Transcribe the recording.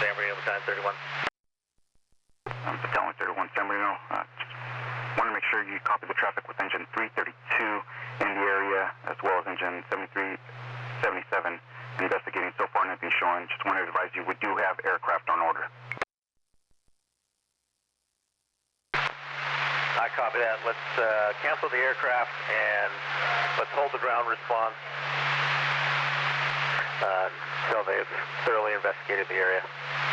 San Marino, Battalion 31. Battalion 31, San Marino. Want to make sure you copy the traffic with engine 332 in the area, as well as engine 7377. Investigating so far, nothing showing. Just wanted to advise you, we do have aircraft on order. I copy that. Let's cancel the aircraft and let's hold the ground response until they've thoroughly investigated the area.